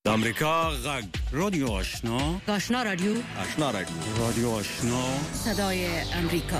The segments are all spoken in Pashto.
امریکا غږ رادیو آشنا رادیو رادیو آشنا صدای امریکا.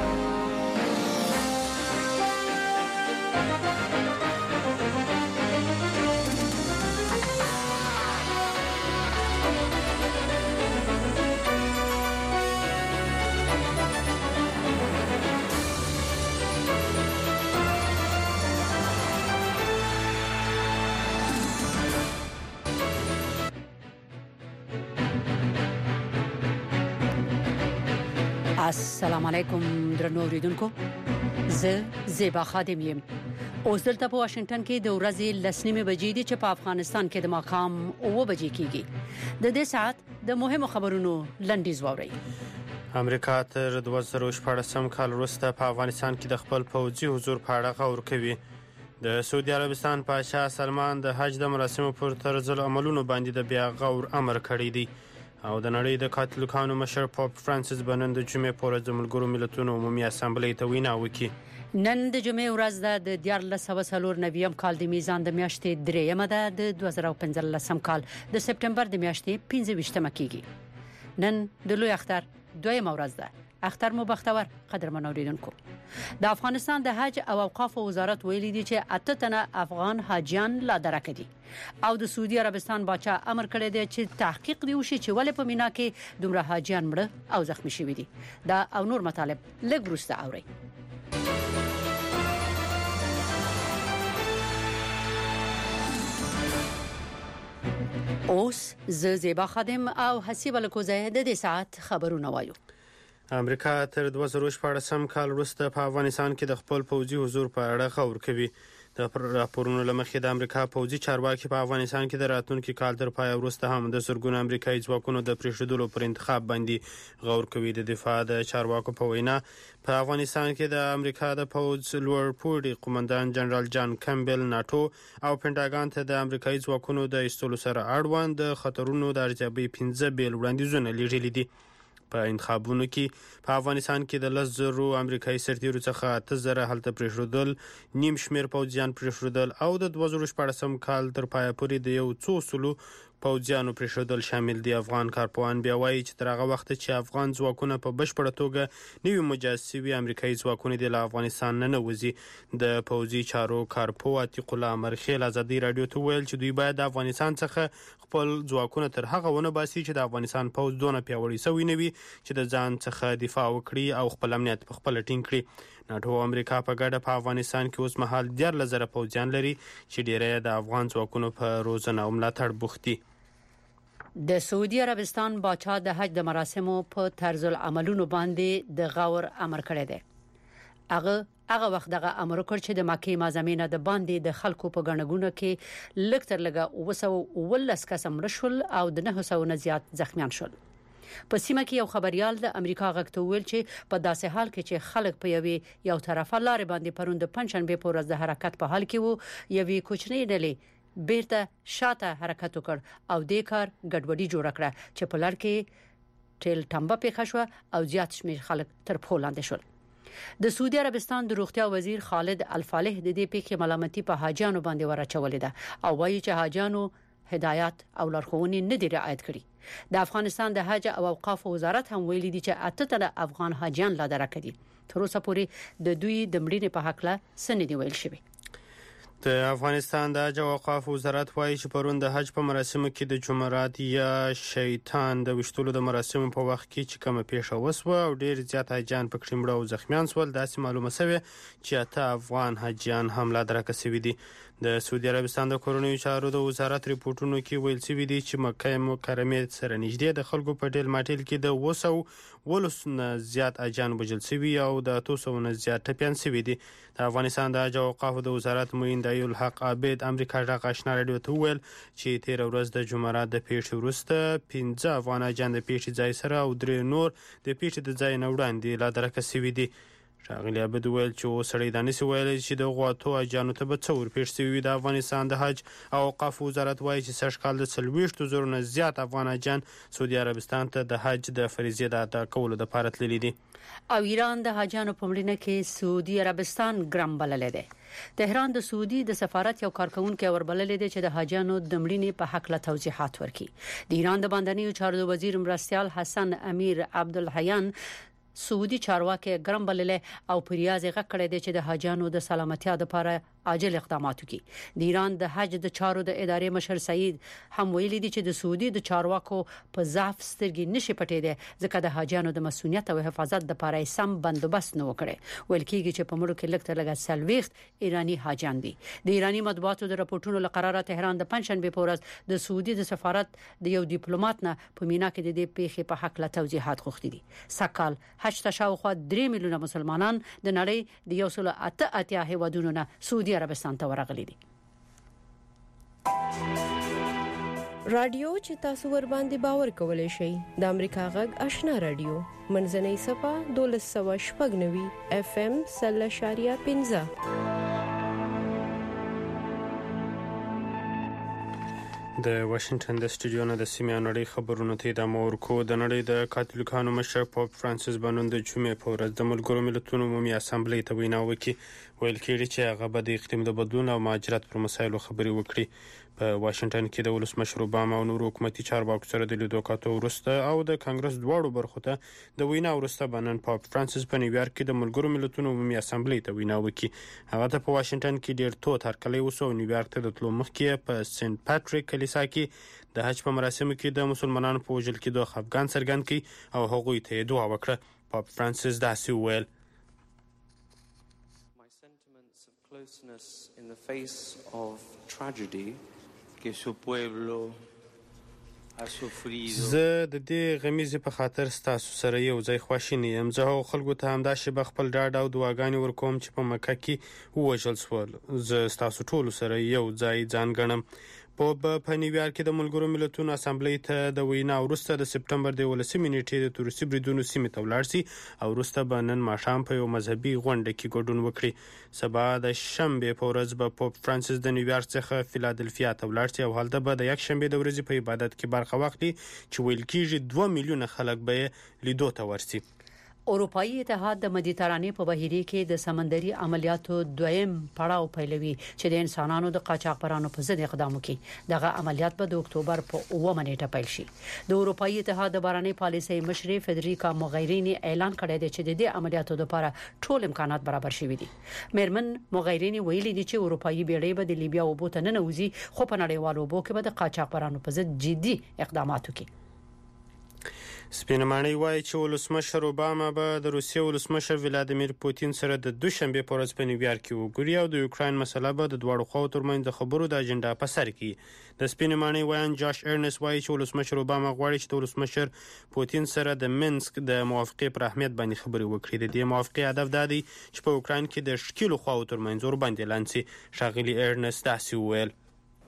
السلام علیکم درنو اوریدونکو، زه زیبا خادم یم. اوس دلته په واشنگټن کې د ورځې 10:30 بجې دي چې په افغانستان کې د ماښام 9 بجې کېږي. د دې ساعت د مهمو خبرونو لنډیز واورئ. امریکا تر 2014 کال وروسته په افغانستان کې د خپل پوځي حضور په اړه غور کوي. د سعودي عربستان پادشاه سلمان د حج د مراسمو پر طرز عملونو باندې د بیا غور امر کړی دی. او د نړۍ د کاتولیکانو مشر پاپ فرانسیس بنن د جمعې په ورځ د ملګرو ملتونو عمومي اسامبلې ته وینا وکړي. نن د جمعې ورځ ده، د 1494 کال د میزان د میاشتې 3مه ده، د 2015 کال د سپټمبر د میاشتې 25مه کېږي. نن د لوی اختر 2مه ورځ ده. اختر مو بختور قدرمن اوریدونکو. د افغانستان د حج او اوقاف وزارت ویلي دی چې 8 تنه افغان حاجیان لا درک دي او د سعودي عربستان باچا امر کړی دی چې تحقیق دی وشي چې ولې په مینا کې دومره حاجیان مړه او زخمی شوي دي. دا او نور مطالب لږ وروسته اورئ. اوس زه زیبا خادم او حسیب الکوزه د دې ساعت خبرونه وایو. امریکا تر 2014 کال وروسته په افغانستان کې د خپل پوځي حضور په اړه غور کوي. د راپورونو لمخې د امریکا پوځي چارواکي په افغانستان کې د راتلونکي کال تر پای وروسته هم د زرګونو امریکایي ځواکونو د پریښودلو پر انتخاب باندې غور کوي. د دفاع د چارواکو په وینا په افغانستان کې د امریکا د پوځ لوړ پوړي قومندان جنرال جان کمبل ناتو او پینټاګان ته د امریکایي ځواکونو د ایستلو سره اړوند د خطرونو د ارزیابۍ 15 بیل وړاندیزونه لیږلي دي. په انتخابونو کې په افغانستان کې د 10,000 امریکایي سرتیرو څخه 8,000 هلته پریښودل، نیم شمیر پوځیان پریښودل او د 2014 کال تر پای پورې د یو څو سلو پوځیانو پریښودل شامل دي. افغان کارپوهان بیا وایي چې تر هغه وخت چې افغان ځواکونه په بشپړه توګه نوي مجهز شوي امریکایي ځواکونه د افغانستان نه وځي. د پوځي چارو کارپوه عتیق الله مرخیل ازادي رادیو ته ویل چې دوی باید د افغانستان څخه خپل ځواکونه تر هغه ونه باسي چې د افغانستان پوځ دونه پیاوړی شوی نه وي چې د ځان څخه دفاع وکړي او خپل امنیت په خپل ټینګ کړي. ناتو او امریکا په ګډه په افغانستان کې اوس مهال 14,000 پوځیان لري چې ډیری د افغان ځواکونو په روزنه او ملاتړ بوخت دي. د سعودي عربستان باچا د حج د مراسمو په طرز عملونو باندې د غور امر کړی دی. هغه وخت دغه امر وکړ چې د مکه معظمه نه د باندې د خلکو په غنګونو کې لږ تر لږه 219 کس مړ شول او د 900 نه زیات زخمیان شول. په سیمه کې یو خبريال د امریکا غږ ته ویل چې په داسې حال کې چې خلک په یو طرفه لارې باندې پروند د پنځشنبه په ورځ د حرکت په حال کې وو، یوې کوچنۍ ډلې بیرته شاته حرکت وکړ او د کار ګډوډي جوړ کړه چې په لار کې ټیل ټمبه پیښه شو او زیات شمیر خلک تر پښو لاندې شول. د سعودي عربستان د روغتیا وزیر خالد الفالح د دې پیښې ملامتي په حاجیانو باندې ورچولې ده او وایي چې حاجیانو هدایت او لارښوونې نه دي رعایت کړې. د افغانستان د حج او اوقاف وزارت هم ویلي دي چې 8 تنه افغان حاجیان لا درک دي. تر اوسه پورې د دوی د مړینې په حق له سند ویل شوی. د افغانستان د حج او اوقاف وزارت وایي چې پرون د حج په مراسمو کې د جمعرات یا شیطان د وشتلو د مراسمو په وخت کې چې کومه پیښه وسوه او ډیر زیات حاجیان په کړمړه او زخمیان شول. داسې معلومه شوه چې 8 افغان حاجیان هم لا درک شوي دي. د سعودي عربستان د کورونی چارو د وزارت ریپورتونو کې ویل شوی دی چې مکه مکرمه سره نږدې د خلکو په ډیل ماټیل کې د 200 زیات حاجیان وژل شوي او د 200 زیات ټپيان شوي دي. د افغانستان د حج او اوقاف د وزارت موین الحق عابد امریکا غږ آشنا رادیو ته ویل چې 13 ورځ د جمعرات د پیښې وروسته 15 افغان حاجیان د پیښې ځای سره او 3 نور د پیښې د ځای نه وړاندې لا درک شوي دي. ښاغلي عابد وویل چې اوسړی دا نسي ویلی چې د غواتو حاجیانو ته به څه ورپېښ سوي وي. د افغانستان د حج او اوقافو وزارت وایي چې سږ کال د 40,000 نه زیات افغان حاجیان سعودي عربستان ته د حج د فریضې د ادا کولو دپاره تللي دي. او ایران د حاجیانو په مړینه کې سعودي عربستان ګرم بللی دی. تهران د سعودي د سفارت یو کارکونکو وربللی دی چې د حاجیانو د مړینې په حق له توضیحات ورکړي. د ایران د بندنیو چارو وزیر مرستیال حسن امیر عبدالحیان سعودي چارواکي ګرم بللی او پریاز یې غږ کړی دی چې د حاجیانو د سلامتیا لپاره عاجل اقدامات وکړي. د ایران د حج د چارو د ادارې مشر سعید هم ویلي دی چې د سعودي د چارواکو په ضعف سترګې نشي پټېدي ځکه د حاجیانو د مسؤلیت او حفاظت لپاره سم بندوبست نه وکړي. ویل کېږي چې په مړو کې لږ تر لږه 40 ایرانی حاجیان دي. د ایرانی مطبوعاتو د راپورټونو لقراره تهران د پنځشنبه په ورځ د سعودي د سفارت د یو ډیپلوماټ نه په مینا کې د دې پیښې په حق له توضیحات غوښتي دي. سکهال حج ته شاوخوا 3 میلیونه مسلمانان د نړۍ د 188 هیوادونو نه سعودي عربستان ته ورغلي دي. رادیو چې تاسو ور باندې باور کولای شئ د امریکا غږ آشنا رادیو منځنۍ صفه 1290 FM 0.15 د واشنگټن د سټوډیو نه د سیمې نړۍ خبرونو ته د مورکو د نړۍ د کاتولیکانو مشر پوپ فرانسیس بنون د جمعې په ورځ د ملګرو ملتونو عمومي اسامبلې ته وینا وکړي. ویل کېږي چې هغه به د اقلیم د بدلون او مهاجرت پر مسایلو خبرې وکړي. په واشنگټن کې د ولسمشر اوباما او نورو حکومتي چارواکو سره د لیدو کاتو وروسته او د کانګرس دواړو برخو ته د وینا وروسته بنون پوپ فرانسیس په نیویارک کې د ملګرو ملتونو عمومي اسامبلې ته وینا وکړي. هغه ته په واشنگټن کې ډیر توت هرکلی وسو او نیویارک ته د تلو مخکې په سنت پاتریک کلیسا کې د حج په مراسمو کې د مسلمانانو په وژل کېدو خفګان څرګند کړي او هغوی ته دعا وکړه. پوپ فرانسیس داسې وویل: My sentiments of closeness in the face of tragedy que su pueblo ha sufrido. زه د دې غمیزې په خاطر ستاسو سره یو ځای خواشینی یم. زه هغو خلکو ته همدا شیبه خپل ډاډ او دعاګانې ورکوم چې په مکه کې ووژل شول. زه ستاسو ټولو سره یو ځای ځان ګڼم. په نیویارک کې د ملګرو ملتونو اسامبلې ته د وینا وروسته د سپټمبر د 18 نیټې د تروریستي بریدونو سیمې ته ولاړ شي او وروسته به نن ماښام په یو مذهبي غونډه کې ګډون وکړي. سبا د شنبې په ورځ به پوپ فرانسیس د نیویارک څخه فیلادلفیا ته ولاړ شي او هلته به د یک شنبې د ورځې په عبادت کې برخه واخلي چې ویل کېږي 2 میلیونه خلک به لیدو ته ورسي. اروپایي اتحاد د مدیترانې په بهیره کې د سمندري عملیاتو دویم پړاو پیلوي چې د انسانانو د قاچاقبرانو په ضد اقدام وکړي. دغه عملیات به د اکتوبر په 9 نیټه پیل شي. د اروپایي اتحاد د بهرنۍ پالیسۍ مشر فدریکا موغیرینی اعلان کړی دی چې د دې عملیاتو لپاره ټول امکانات برابر شوي دي. میرمن موغیرینی ویلي دي چې اروپایي بیړۍ به د لیبیا اوبو ته ننوځي خو په نړیوالو اوبو کې به د قاچاقبرانو په ضد جدي اقدامات وکړي. سپینمانۍ وایي چې ولسمشر اوباما به د روسیې ولسمشر ولادیمیر پوتین سره د دوشنبه په ورځ په نیویارک کې وګوري او د یوکراین مسله به د دواړو خواو ترمنځ د خبرو د اجنډا په سر کې. د سپینمانۍ وایي جاش ارنس وایي چې ولسمشر اوباما غواړي چې د ولسمشر پوتین سره د منسک د موافقې پر اهمیت باندې خبرې وکړي. د دې موافقې هدف دا دی چې په یوکراین کې د شکیلو خواو ترمنځ ور باندې لانسي. ښاغلي ارنس داسې وویل: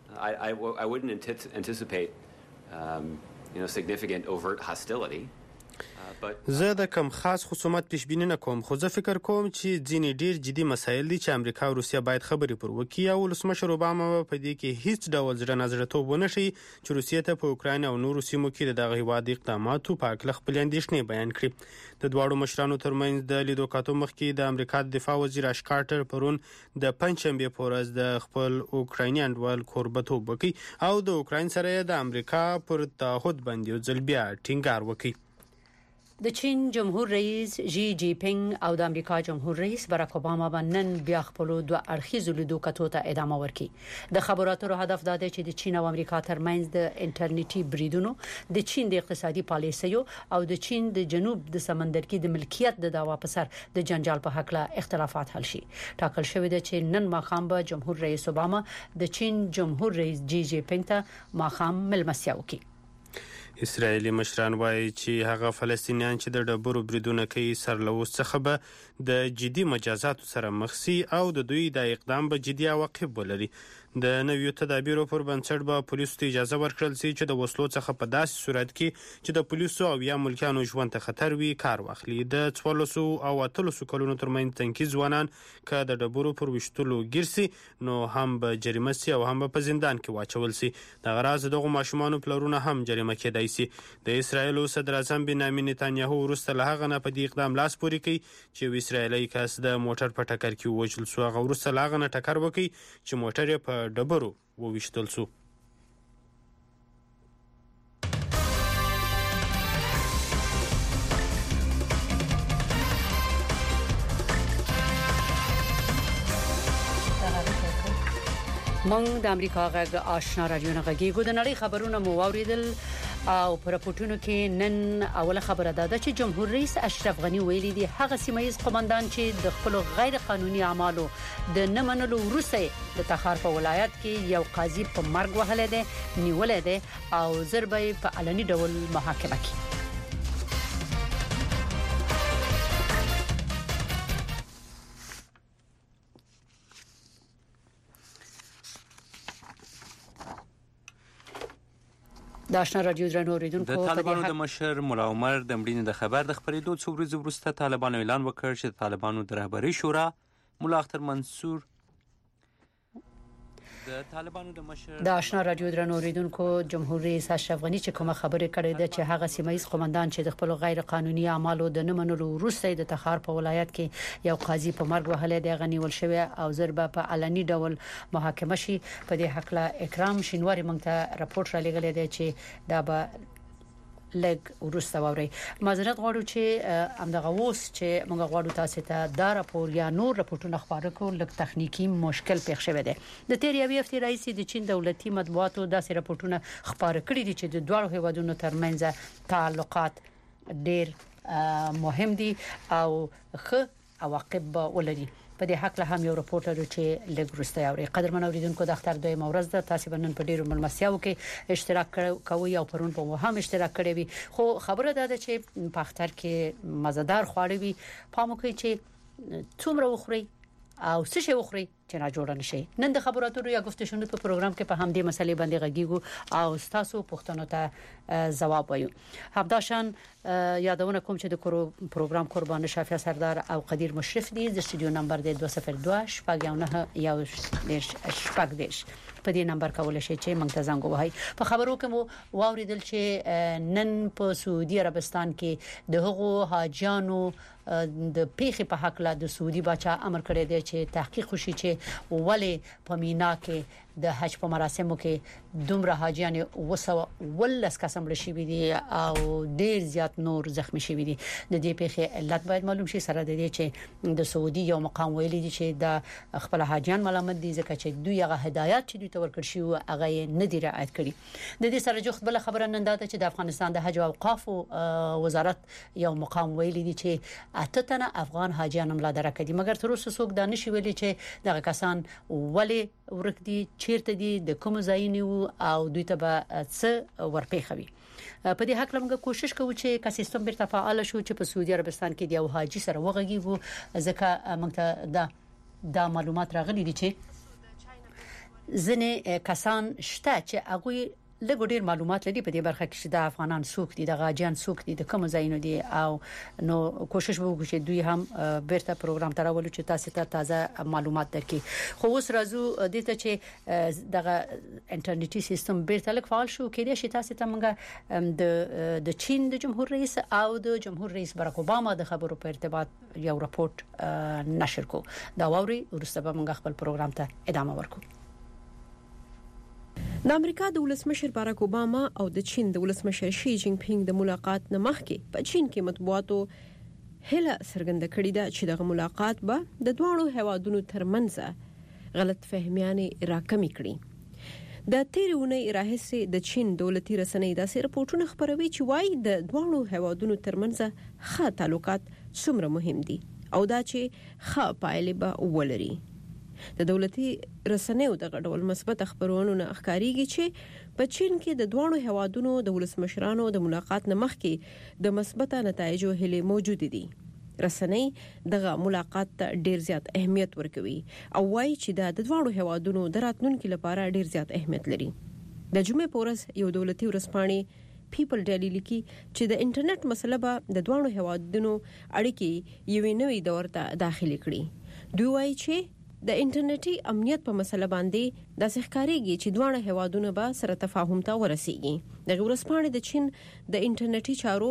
I wouldn't anticipate significant overt hostility. زه د کم خاص خصومت پیشبینی نه کوم خو زه فکر کوم چې ځینې ډیر جدي مسایل دي چې امریکا او روسیه باید خبرې پر وکړي او ولسمشر اوباما په دې کې هیڅ ډول زړه نظرتوب ونه شي چې روسیه ته په اوکراین او نورو سیمو کې د دغه هیواد اقداماتو په اړه خپل اندېښنې بیان کړي. د دواړو مشرانو ترمنځ د لیدو کاتو مخکې د امریکا د دفاع وزیر اش کارټر پرون د پنځشنبه په ورځ د خپل اوکرایني انډوال کوربتوب وکړي او د اوکراین سره د امریکا پر تعهد باندې ځل بیا ټینګار وکړي. د چین جمهور رئیس جی جی پینګ او د امریکا جمهور رئیس باراک اوباما باندې بیا خپل دوه اړخیزو لیدو کتو ته ادامه ورکړي. د خبرو اترو هدف دا دی چې د چین او امریکا ترمنځ د انټرنیټي بریدونو، د چین د اقتصادي پالیسیو او د چین د جنوب د سمندر کې د ملکیت د دعوا په سر د جنجال په حق له اختلافات حل شي. ټاکل شوی دی چې نن ماښام به جمهور رئیس اوباما د چین جمهور رئیس جی جی پینګ ته ماښام ملمستیا وکړي. اسرائیلي مشران وایي چې هغه فلسطینیان چې د ډبرو بریدونه کوي سرلوڅ څخه به د جدي مجازاتو سره مخ شي او د دوی د اقدام به جدي عواقب ولري. د نویو تدابیرو پر بنسټ به پولیسو ته اجازه ورکړل شي چې د وسلو څخه په داسې صورت کې چې د پولیسو او یا ملکیانو ژوند ته خطر وي کار واخلي. د 14 او 18 کلونو ترمنځ تنکي ځوانان که د ډبرو پر ویشتلو ګیر سي نو هم به جریمه سي او هم به په زندان کې واچول سي. دغه راز دغو ماشومانو پلرونه هم جریمه کېدای سي. د اسرایل صدر اعظم بنیامین نتانیاهو وروسته له هغه نه په دې اقدام لاس پورې کوي چې یو اسرایلی کس د موټر په ټکر کې ووژل سو. هغه وروسته له هغه نه ټکر وکړي چې موټر یې په ډبرو وویشتل سو. مونږ د امریکا غږ آشنا رادیو نه غږیږو. د نړۍ خبرونه مو واوریدل او پر راپورټونو کې نن اوله خبره ده چې جمهور رئیس اشرف غنی ویلي دی هغه سیمایي قومندان چې د خپل غیر قانوني اعمالو د نه منلو وروسته د تخار په ولایت کې یو قاضي په مرګ وهلی دی نیولې دی او ضربه په علني ډول محاکمه کې. د آشنا رادیو درنو اوریدونکو د طالبانو د مشر مولا عمر د مړینې د خبر د خبرېدو څو ورځې وروسته طالبانو اعلان وکړ چې د طالبانو د رهبرۍ شورا مولا اختر منصور د طالبانو د مشر د آشنا رادیو درنو اوریدونکو جمهور رئیس اشرف غنی چې کومه خبره کړې ده چې هغه سیمایي قومندان چې د خپل غیر قانوني اعمالو د نه منلو وروسته د تخار په ولایت کې یو قاضي په مرګ وهلی دی غنی ول شوی او ضربه په علني ډول محاکمه شي. په دې حق له اکرام شینواری موږ ته راپورټ را لګلې دی چې دا به لګ ورسته ووري. معذرت غواړو چې همدغه اوس چې موږ غواړو تاسو ته دا راپور یا نور راپورټونه خبرو کول لږ تخنیکی مشکل پیښ شوی دی. د تیر یوې هفتې راځي د چین دولتي مطبوعاتو داسې راپورټونه خبرو کړي دي چې د دوه هیوادونو ترمنځ تعلقات ډېر مهم دي او ښه عواقب ولري. په دې حق له هم یو راپورټ لرو چې لږ وروسته اوري. قدرمن اوریدونکو د اختر دوی مورز ده تاسو بنن په ډیرو ملمسیاو کې اشتراک کوي او پرون په هم اشتراک کړی وي. خو خبره ده چې په اختر کې مزیدار خواړه وي پامو کوي چې څومره وخوري او څه شی وخوري چې نه جوړ نشي. نن د خبراتو یا گفتشونو په پروګرام کې په همدې مسلې باندې غږیږو او تاسو پوښتنو ته ځواب وایو. همداشان یادونه کوم چې د پروګرام قربان شافعه سردار او قدیر مشرف دي. د استودیو نمبر دی 202 شپږ یو شپږ دیش. په دې نمبر کولای شئ چې موږ ته زنګ ووهئ. په خبرو کې مو واوریدل چې نن په سعودي عربستان کې د هغو حاجیانو د پیښې په حق لا د سعودي بچا امر کړی دی چې تحقیق وشي چې ولې په مینا کې د حج په مراسمو کې دومره حاجیان ولس قسم لشي دي او ډیر زیات نور زخمی شوی دي. د دې پیښې علت باید معلوم شي. سره د دې چې د سعودي یو مقام ویلي دي چې د خپل حاجیان ملامت دي ځکه چې دوی هغه هدایت چې دوی ته ورکړ شي هغه نه دی رعایت کړي. د دې سره جوخت بل خبره نن ده چې د افغانستان د حج او اوقاف وزارت یو مقام ویلي دي چې اته تنه افغان حاجیان ملادره کړي مګر تر اوسه څوک دا نشي ویلي چې دغه کسان ولې ورک دي چیرته دي د کوم ځای نه او دوی ته به څه ورپېخوي. په دې حق لمغه کوشش کوو چې کا سیستم بیرته فعال شو چې په سعودي عربستان کې د یو حاجی سره وغږیږو ځکه موږ ته دا معلومات راغلي دي چې ځنې کسان شته چې هغه لږ ډیر معلومات لري په دې برخه کې چې د افغانان سوق دي د غاجیان سوق دي د کوم ځایونو دي او نو کوشش وکړو چې دوی هم بیرته پروګرام تراولو چې تاسو ته تازه معلومات درکړي. خو اوس راځو د ته چې دغه انټرنیټي سیستم بیرته لږ فعال شو کېدای شي تاسو ته موږ د چین د جمهور رئیس او د جمهور رئیس باراک اوباما د خبرو په ارتباط یو راپورټ نشر کو. دا ووري ورسته به موږ خپل پروګرام ته ادامه ورکو. د امریکا د ولسمشر باراک اوباما او د چین د ولسمشر شي جینګ پینګ د ملاقات نه مخکې په چین کې مطبوعاتو هله څرګنده کړې ده چې دغه ملاقات به د دوه هیوادونو ترمنځ غلط فهمیانې راکمې کړي. د تیرونی راهیسې د چین دولتي رسنۍ داسې راپورټونه خبروي چې وايي د دوه هیوادونو ترمنځ ښه تعلقات څومره مهم دي او دا چې ښه پایلې به ولري. د دولتي رسنیو د غډول مثبت خبرونو نه ښکاریږي چې په چین کې د دوه هیوادونو د ولسمشرانو د ملاقات نه مخکې د مثبت نتایجو هلي موجود دي. رسنۍ دغه ملاقات ته ډیر زیات اهمیت ورکوي او وايي چې د دواړو هیوادونو د راتلونکو لپاره ډیر زیات اهمیت لري. د جمعې په ورځ یو دولتي ورځپاڼې پیپل ډیلی لیکي چې د انټرنیټ مسله به د دواړو هیوادونو اړیکې یوې نوې دور ته داخلي کړي. دوی وايي چې د انټرنیټي امنیت په مسله باندې د ښکاریږي چې دواړه هیوادونه به سره تفاهم ته ورسیږي. د ورځپاڼې د چین د انټرنیټي چارو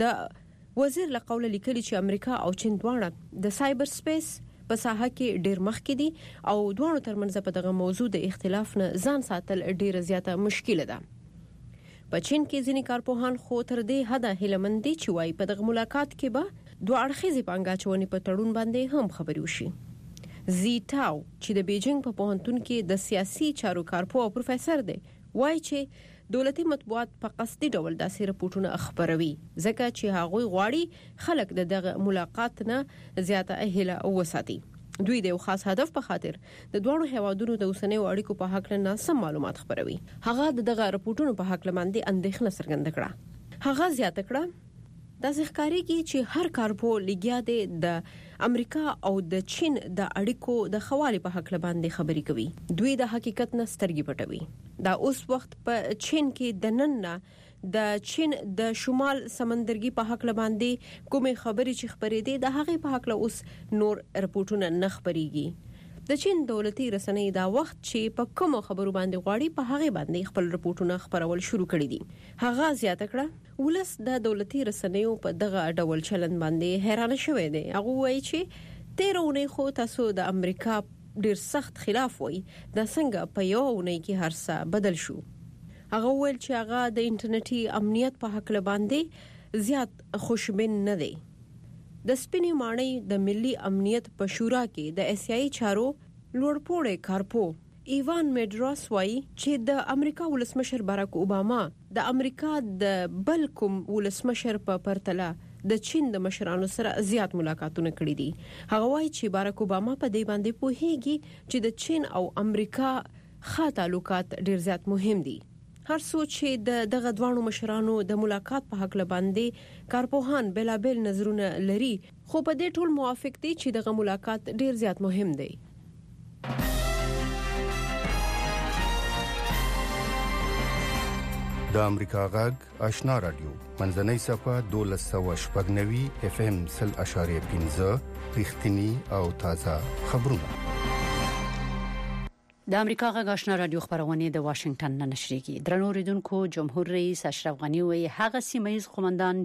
د وزیر له قوله لیکلي چې امریکا او چین دواړه د سایبر سپیس په ساحه کې ډیر مخکې دي او دواړو ترمنځ په دغه موضوع د اختلاف نه ځان ساتل ډیر زیاته مشکله ده. په چین کې ځینې کارپوهان خو تر دې حده هیلمن دي چې وايي په دغه ملاقات کې به دوه اړخیزې پانګاچونې په تړون باندې هم خبرې وشي. زی تاو چې د بیجینګ په پوهنتون کې د سیاسي چارو کارپوه او پروفیسور دی وایي چې دولتي مطبوعات په قصدي ډول داسې راپورټونه خبروي ځکه چې هغوی غواړي خلک دغه ملاقات نه زیاته اهله وساتي. دوی د یو خاص هدف په خاطر د دوه هیوادونو د اوسنیو اړیکو په حق نه سم معلومات خبروي. هغه دغه راپورټونو په حق باندې اندېښنه څرګنده کړه. هغه زیاته کړه د ښکاریږي چې هر کارپو لګیا دی د امریکا او د چین د اړیکو د خوالي په حق باندې خبري کوي. دوی د حقیقت نه سترګې پټوي. دا اوس وخت په چین کې د نن نه د چین د شمال سمندرګي په حق باندې کومه خبري چې خبرې دي د هغه په حق اوس نور رپورټونه نه خبريږي. د چین دولتي رسنۍ دا وخت چې په کوم خبرو باندې غواړي په هغه باندې خپل رپورټونه خبرول شروع کړي دي. هغه زیاته کړه ولس د دولتي رسنیو په دغه ډول چلن باندې حیران شوی دی. هغه وایي چې 13 اونۍ خو تاسو د امریکا ډیر سخت خلاف وایي د څنګه په یو اونۍ کې هر څه بدل شو. هغه ویل چې هغه د انټرنیټي امنیت په حق باندې زیات خوشبین نه دی. د سپینې ماڼۍ د ملي امنیت په شورا کې د اسیایي چارو لوړپوړی کارپو ایوان میډراس وايي چې د امریکا ولسمشر باراک اوباما د امریکا د بل کوم ولسمشر په پرتله د چین د مشرانو سره زیات ملاقاتونه کړي دي. هغه وايي چې باراک اوباما په دې باندې پوهیږي چې د چین او امریکا ښه تعلقات ډیر زیات مهم دي. هر څوک چې دغه دوه مشرانو د ملاقات په حق باندې کارپوهان بلابل نظرونه لري خو په دې ټول موافق دي چې دغه ملاقات ډیر زیات مهم دی. د امریکا غږ آشنا رادیو منځنۍ صفه 1290 FM 0.15 رښتینی او تازه خبرونه. د امریکا غږ آشنا رادیو خبرونه د واشنگټن نه نشریږي. درنو ریډونکو جمهور رئیس اشرف غنی وایي هغه سیمایي قومندان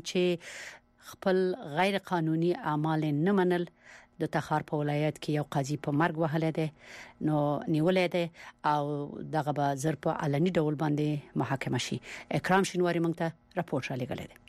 چې خپل غیر قانوني اعمال نه منل د تخار په ولایت کې یو قاضي په مرګ وهلی دی نو نیولې ده او دغه به زر په علني ډول باندې محاکمه شي. اکرام شینواری موږ ته راپور را لګلې ده.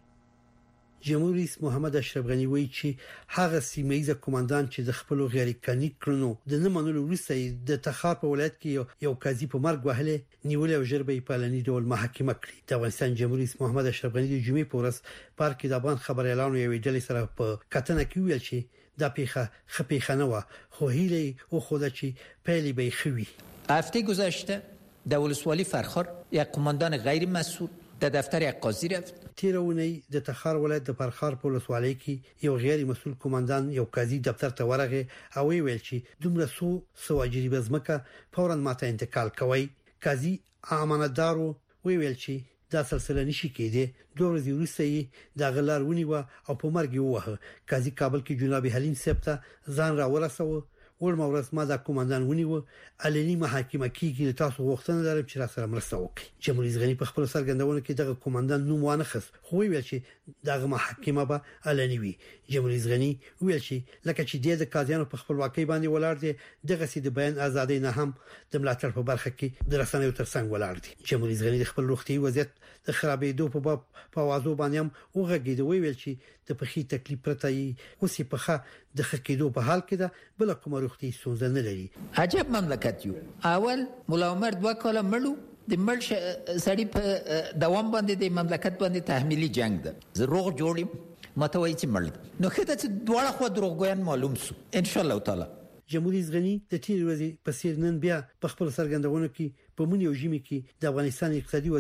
جمهور رئیس محمد اشرف غنی وایي چې هغه سیمایي قومندان چې د خپل غیر قانوني کړنو د نه منلو وروسته د تخار په ولایت کې یو قاضي په مرګ وهلی نیولې او ژر به په علني ډول محاکمه کړي. د افغانستان جمهور رئیس محمد اشرف غنی د جمعې په ورځ پارک د افغان خبر اعلان یوې ډلې سره په کتنه کې ویل چې دا پیخه خپېخه نه و خو هیله او خود چې پهلی به خوي. هفته گذشته در ولسوالی فرخار یک قماندان غیر مسئول در دفتر یک قاضی رفت. تیرونی د تخار ولایت د فرخار په ولسوالۍ کې یو غیر مسؤل قومندان یو قاضي دفتر ته ورغه او ویل چې دومره سو اجربه زمکه فورا ماته انتقال کوي. قاضي امانتدارو ویل چې دا سلسله نشي کېده. دوه ورځې وروسته د غلار ونیو او په مرګ ووهه. قاضي کابل کې جناب حلیم صاحب ته ځان را ورسوه. ورما ورځ ما د قومندان ونیو علني محاکمه کیږي تاسو غوښتنه لرم چې را سره مرسته وکړي. جمهور رئیس غنی په خپل سرګندونه کې دغه قومندان نوم وانه خص خو ویل چې دغه محاکمه به علني وي. جمهور رئیس غنی ویل چې لکه چې د قاضیانو په خپلواکۍ باندې ولاړ دي دغه سي د بیان ازادي نه هم د ملاتړ په برخه کې د رسنیو ترڅنګ ولاړ دي. جمهور رئیس غنی د خپل روغتي وضعیت د خرابېدو په باب په وازو باندې هم وغږېد. ویل چې د پخې تکلیف پرته اوسې پخه د خکېدو په حال کې ده بل کومه روغتي ستونزه نه لري. عجب مملکت یو. اول مولا عمر 2 کاله مړو د مړ سړی په دوام باندې د مملکت باندې تحمیلی جنگ ده. زه روغ جوړم متوي چې مړ نو خدای ته دواړه خو دروغګویان معلوم سو ان شاء الله تعالی. جمهور رئیس غنی د تیر ورځې په سیر نن بیا په خپل سرګندونه کې په مونږ یو ژمي کې د افغانستان اقتصادي وضعیت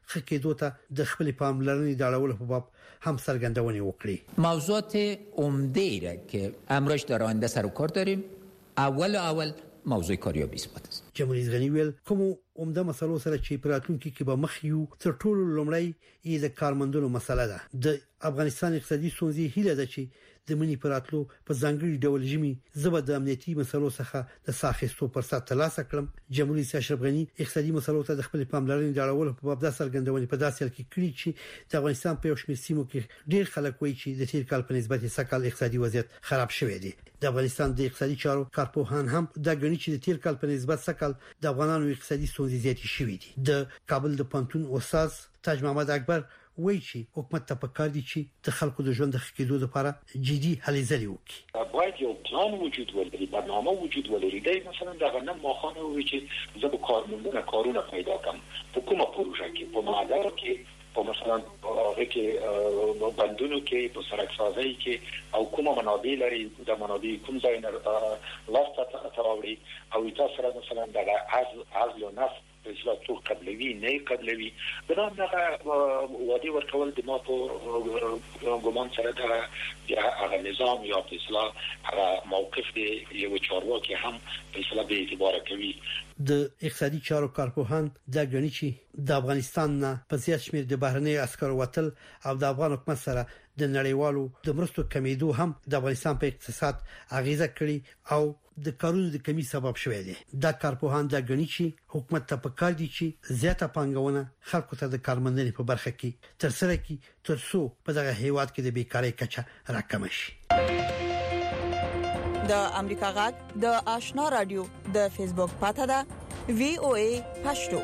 خکېدو ته د خپل پاملرنې د اړولو په باب هم څرګندونه وکړي. موضوعات عمده را که امروز در آینده سر و کار داریم اول موضوع کاریابی اثبات است. جمهوریت غنی ویل کوم عمده مسلو سره چې پراتونکو کې به مخ یو تر ټولو لومړی یې د کارمندونو مسله ده. د افغانستان اقتصادي ستونزې هیله ده چې د منی پراتلو په ځانګړي ډول جمی زبر د امنیتي مسلو څخه د ساخستو فرصت ترلاسه کړم. جمهوریت اشرف غنی اقتصادي مسلو ته د خپل پاملرنې د اړولو په باب د څرګندونې په داسې حال کې کړی چې د افغانستان په یو شمېر سیمو کې ډېر خلک وایي چې د تیر کال په نسبت سکهال اقتصادي وضعیت خراب شوی دی. د افغانستان د اقتصادي چارو کارپوهان هم دا غني چې د تیر کال په نسبت سکهال د افغانانو اقتصادي ستونزې زیاتې شوې دي. د کابل د پانتون استاد تاج محمد اکبر وایي چې حکومت ته پکار دي چې د خلکو د ژوند د ښه کېدو لپاره جدي هلې ځلې وکړي. باید یو پلان وجود ولري، برنامه وجود ولري. دا مثلا د غنم ماخانه وي چې زه به کارمندانو کارونه پیدا کړم په کومه پروژه کې، په مادر کې، په مثلا هغه کې بندونو کې، په سړک سازي کې، او کومه منابع لري د منابع کوم ځای نه لاسته راوړي او تاسو سره مثلا د عزل او نفس اصلاحاتو قبلوي نه قبلوي بنام دغه وادي ورکول د ما په ګومان سره د هغه نظام یا په اصلاح هغه موقف دی یو چارواکي هم په اصلاح به اعتبار کوي. د اقتصادي چارو کارپوهان دا غني چې د افغانستان نه په زیات شمېر د بهرنۍ عسکر وتل او د افغان حکومت سره د نړیوالو د مرستو کمیدو هم د افغانستان په اقتصاد اغیزه کړې او د کارونو د کمی سبب شوی دی. دا کارپوهان دا غني چې حکومت ته پکار دي چې زیاته پانګونه خلکو ته د کارمندنې په برخه کې ترسره کړي ترڅو په دغه هیواد کې د بیکاری کچه راکم شي. د امریکا غږ د آشنا رادیو د فیسبوک پاڼه ده VOA پښتو.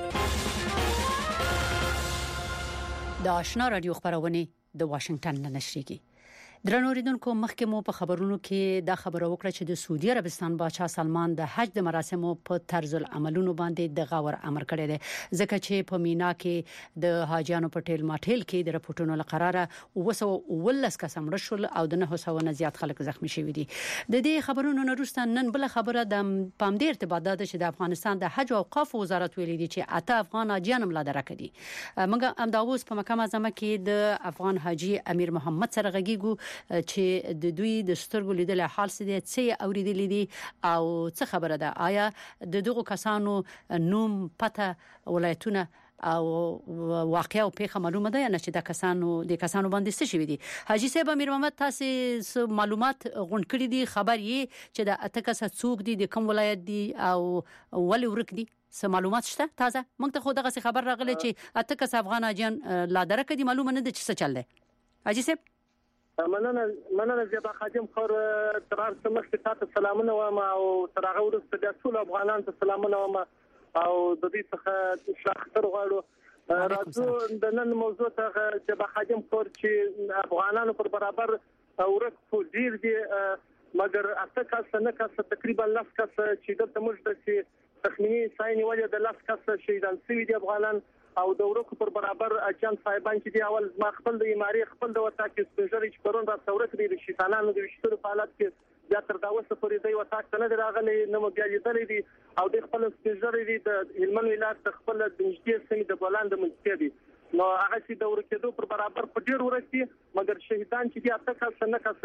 د آشنا رادیو خبرونه د واشنگټن نه نشریږي. درنو ریدونکو مخکې مو په خبرونو کې دا خبره وکړه چې د سعودي عربستان بادشاه سلمان د حج د مراسمو په طرز العملونو باندې د غور امر کړی دی ځکه چې په مینا کې د حاجیانو په ټیل ماټیل کې د رپورټونو لقراره 219 کس مړ شول او د 900 نه زیات خلک زخمی شوي دي. د دې خبرونو نه وروسته نن بل خبره د پام دې ارتباط ده چې د افغانستان د حج او اوقاف وزارت ویلي دي چې 8 افغان حاجیان ملادره کړي. موږ امداوس په مکه معظمه کې د افغان حاجی امیر محمد سره غږیږو چې د دوی د سترګو لیدل حال څه اوریدلې دي او څه خبره ده. آیا د دغو کسانو نوم پته ولایتونه او واقعي او پیښه معلومه ده یا نه چې د کسانو باندې څه شوی دي؟ حاجی صاحب امیر محمد تاسو معلومات غونډ کړی دي، خبر یې چې د اتکه څوک دي، د کوم ولایت دي او ولې ورک دي؟ څه معلومات شته تازه؟ موږ ته خو دغه خبر راغلی چې اتکه افغان اجان لا درکه دي، معلومه نه ده چې څه چل دی. حاجی صاحب مننه زیبا خادم خور ترار سمخ ته سلامونه وایم او تر هغه وروسته د ټول افغانانو ته سلامونه وایم او د دې څخه شاختر غواړو. راځو د نن موضوع ته زیبا خادم خور چې افغانانو پر برابر ورک فوجیر دي مګر اتکه نه کس تقریبا 10 کس چې دلته موږ د تخمینی ساين ولې د 10 کس شهیدان شوي دي افغانان او د ورکو پر برابر اجان صاحبان چې دی اول ما خپل د اماري خپل د وتا کې سپېشل چې پرون را ثورت دی شیطانانو د وشترو په حالت کې بیا تر دا وسه پورې دی وتا نه راغلي نو بیا لیدلې دي او د خپل سپېشل دی د هلمند ولایت خپل د نږدې سیمې د بولان د منځ دی نو هغه چې د ورکېدو پر برابر په ډیر ورکې مګر شهیدان چې دی اتکه سنکه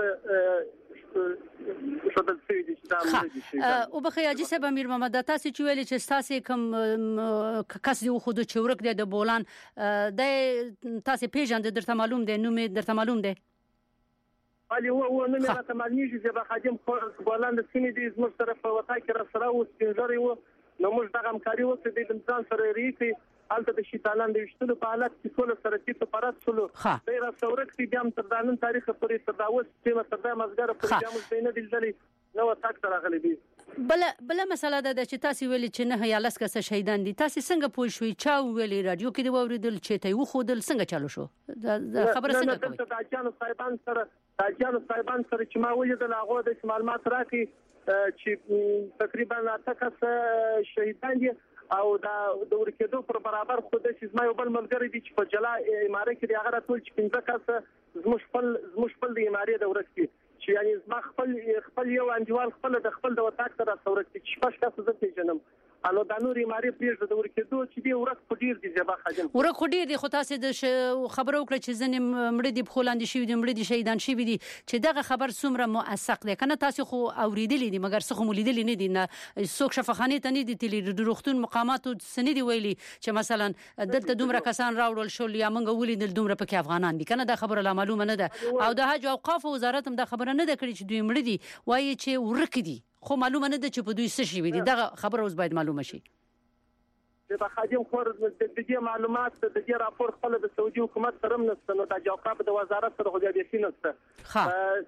او بخي حاجی صاحب امیر محمد تاسو چې ویل چې تاسو کوم کس دی خو د چورک دی د بولان د تاسو پیژند درته معلوم دی نو مې درته معلوم دی علي هو نو مې راته معلومي چې به خادم بولان د سینې دی زموږ طرف وتا کې را سره و سپینځري و نو موږ دغه همکاري وکړو د انسان سره ریکي البته د شیطانان د وشتلو په حالت کې ټول سره چې په پرات شلو ډیر ثورت کې بیا تر دانن تاریخ پورې تر داوس چې تر دا مزګر پورې بیا موږ نه دلدلې نو تاک تر غلي دي. بل مسله ده چې تاسو ویلي چې نه یا لس کس شهیدان دي، تاسو څنګه پوه شوي چا ویلي رادیو کې دی وریدل چې ته و خودل څنګه چالو شو خبره څنګه کوي؟ د اجانو صاحبان سره چې ما ولیدل هغه د معلومات راکې چې تقریبا 8 کس شهیدان دي او دا د ورکېدو پر برابر خو د شزما یو بل ملګری دي چې په جلا امارات کې هغه راټول چې 15 کس زموږ خپل د امارات د ورکې چې یعنی زما خپل یو انډیوال خپل د وطاق سره ثورت چې شپږ کس زه پیژنم انو د نوري ماری پریږه د ورکېدو چې دی ورک پډیر دي جبا خاجم ورک خډیر دي خو تاسو د خبرو وکړه چې ځنې مړ دي بخولاندې شي دي مړ دي شهیدان شي دي چې دغه خبر څومره موثق دی کنه تاسو خو اوریدلې دي مګر څه خو مولیدلې نه دي نه څوک شفاخانه ته نه دي تللی د روغتون مقاماتو سنې دی ویلي چې مثلا دلته دومره کسان راوړل شو یا موږ ولیدل دومره پکې افغانان دي کنه دا خبره لا معلومه نه ده او د حج او اوقاف وزارت هم دا خبره نه ده کړې چې دوی مړ دي وایي چې ورک دي خو معلومه نه ده چې په دوی څه شي دي دا خبره اوس باید معلومه شي د خادم خور د دې معلومات د دې راپور خپل د سعودي حکومت سره نشته نو د جواب د وزارت سره خو بیا شي نشته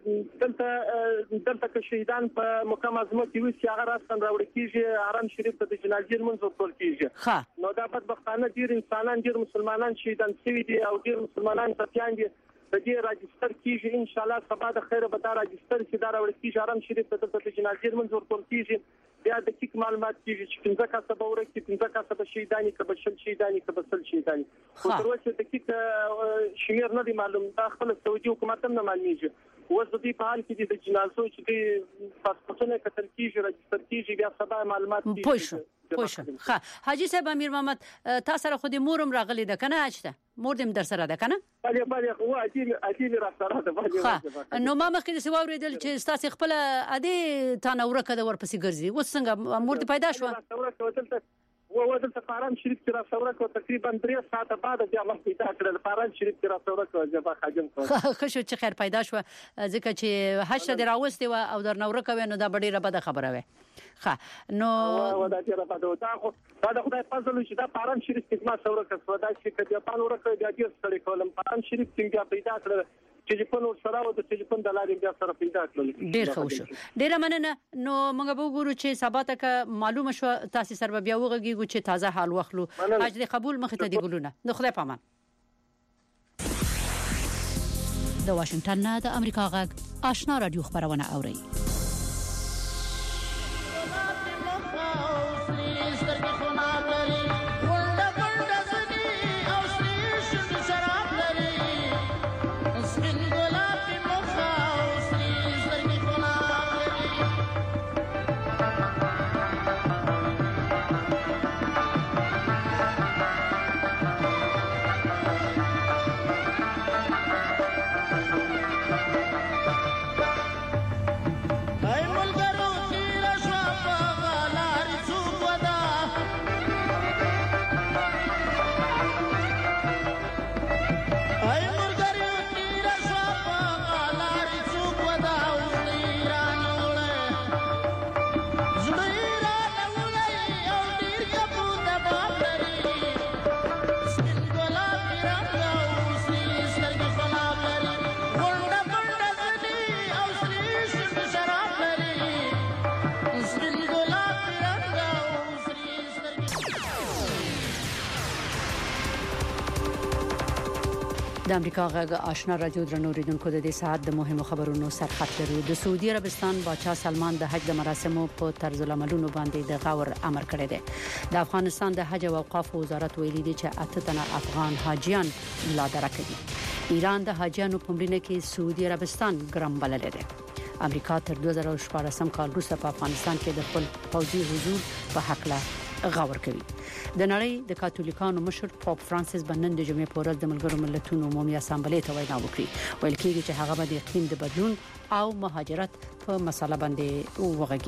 دلته کې شهیدان په مقام اعظم کې وي چې هغه راستن راوړي کیږي حرم شریف ته د جنازې منځ ورکول کیږي نو دا بدبختانه ډیر انسانان ډیر مسلمانان شهیدان شوي دي او ډیر مسلمانان ټپيان دي د دې راجستر کیږي ان شاء الله سبا د خیره به دا راجستر چې دا راوړي کیږي حرم شریف ته د جنازې منځ ورکول کیږي بیا د کیک معلومات کیږي چې څنګه کاسه به ورکې څنګه کاسه به شهیدانی کبه شل شهیدانی کبه سل شهیدانی خو تر اوسه د کیک شمیر نه دی معلوم دا خپل سعودي حکومت هم نه معلومیږي اوس د دې په حال کې د جنازو چې د پاسپورتونه کتل کیږي راجستر کیږي بیا سبا معلومات کیږي پوه حاجی صاحب امیر محمد تاسو سره خو د مورم راغلی ده کنه اچته مور دې در سره ده کنه بله هو اجل را سره ده بله نو ما مخکې د سوال ورېدل چې تاسو خپل ادي تانوره کده ورپسې ګرځي اوس څنګه مور دې پیدا شو ودلته فارم شریف کې را ثوره کو تقریبا 3 ساعته بعد بیا ما پیدا کړل فارم شریف کې را ثوره کو جبا خاجم کو خو شو چې خیر پیدا شو ځکه چې حج ته راوستي و او در نور کوي نو دا ډیره بده خبره وي نو دا ډیره بده دا خو دا خدای فضل چې دا فارم شریف کې ما ثوره کو دا چې کله په نور کې بیا ډیر ستړي کولم فارم شریف کې پیدا کړل چې په نور سره او د ټلیفون د لارې بیا سره پیدا کړل ډیر ښه شو ډیر مننه نو موږ به وګورو چې سبا ته معلومه شو تاسو سره بیا وګورئ چې تازه حال واخلو حج د قبول مخ ته دی ګلونه نو خدای پامان د واشنگټن نه د امریکا غږ آشنا رادیو خبرونه اوري د امریکا غږ آشنا رادیو درنو ریډونکو د دې ساعت د مهمو خبرونو سرخط لرو د سعودي عربستان بادشاہ سلمان د حج د مراسمو په طرز العملونو باندې د غور امر کړی دی د افغانستان د حج او اوقاف وزارت ویلي دی چې 8 تنه افغان حاجیان لا درکړي ایران د حاجیانو په مړینه کې سعودي عربستان ګرام بلل دی امریکا تر 2014 کال وروسته په افغانستان کې د خپل پوځي حضور په حق لا غور کوي د نړۍ د کاتولیکانو مشر پاپ فرانسیس بنن د جمعې په ورځ د ملګرو ملتونو عمومي اسامبلې ته وینا وکړي ویل کېږي چې هغه به د اقلیم د بدلون او مهاجرت په مسله باندې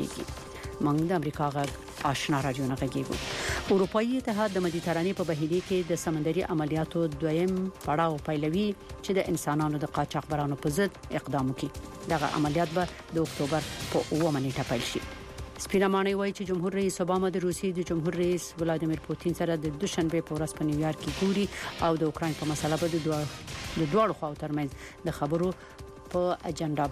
وغږیږي موږ د امریکا غږ آشنا رادیو نه غږیږو اروپאי اتحاد د مدیترانې په بهیري کې د سمندري عملیاتو دویم پړاو پیلوي چې د انسانانو د قاچاقبرانو په ضد اقدام وکړي دغه عملیات به د اکتوبر په 9 نیټه پیل شي سپینمانه وایي چې جمهور رئیس اوباما د روسي د جمهور رئیس ولادیمیر پوتین سره د دوشنبه په ورځ په نیویارک کې ګوري او د اوکرين په مسله به د دوه خواو ترمنځ د خبرو په اجنډا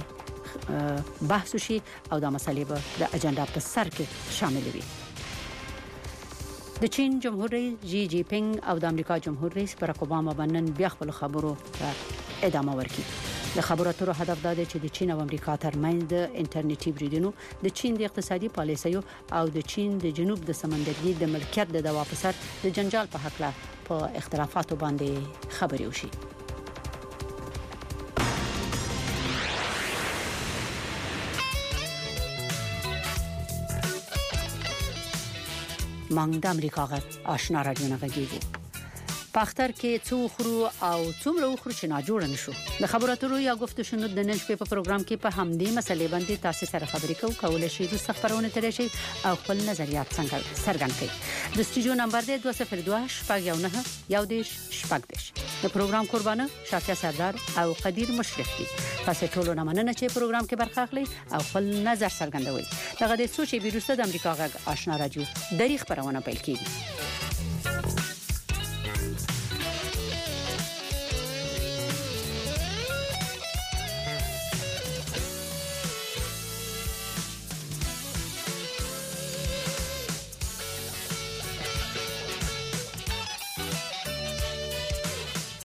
باندې بحث وشي او دا مسلې به د اجنډا په سر کې شامل وي د چین جمهور رئیس جی جی پینګ او د امریکا جمهور رئیس باراک اوباما باندې بیا خپل خبرو ته ادامه ورکړي د خبرو اترو هدف دا دی چې د چین او امریکا ترمنځ د انټرنیټي بریدونو د چین د اقتصادي پالیسیو او د چین د جنوب د سمندرګي د ملکیت د دوا په سر د جنجال په حق لا په اختلافاتو باندې خبري وشي مونږ د امریکا غږ آشنا رادیو نه غږیږو پاختر کې څو خرو او څومره خرو چې نه جوړ نشو د خبرو اترو یا گفتگو شنو د نن شپې په پروګرام کې په همدې مسلې باندې تاسو سره خبرې کوو کولای شئ د خبرونه ترې شي او خپل نظریات څنګه څرګند کړئ د سټوډیو نمبر دی 202 شپږ یو نه یو دیش شپږ دیش د پروګرام قربانه شافیا سردار او قدیر مشرف دي تاسو ټول نه مننه چې پروګرام کې برخه اخلي او خپل نظر څرګندوي دغه د سوچي بیروسته د امریکا غږ آشنا رادیو د خبرونه پیل کیږي